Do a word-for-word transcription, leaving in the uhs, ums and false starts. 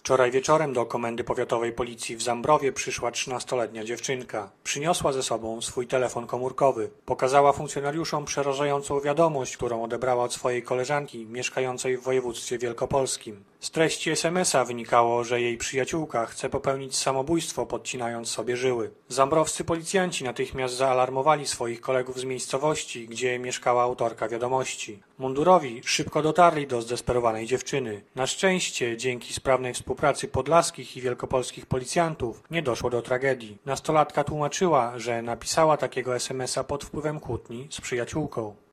Wczoraj wieczorem do Komendy Powiatowej Policji w Zambrowie przyszła trzynastoletnia dziewczynka. Przyniosła ze sobą swój telefon komórkowy. Pokazała funkcjonariuszom przerażającą wiadomość, którą odebrała od swojej koleżanki mieszkającej w województwie wielkopolskim. Z treści es em es a wynikało, że jej przyjaciółka chce popełnić samobójstwo, podcinając sobie żyły. Zambrowscy policjanci natychmiast zaalarmowali swoich kolegów z miejscowości, gdzie mieszkała autorka wiadomości. Mundurowi szybko dotarli do zdesperowanej dziewczyny. Na szczęście, dzięki sprawnej współpracy podlaskich i wielkopolskich policjantów, nie doszło do tragedii. Nastolatka tłumaczyła, że napisała takiego es em es a pod wpływem kłótni z przyjaciółką.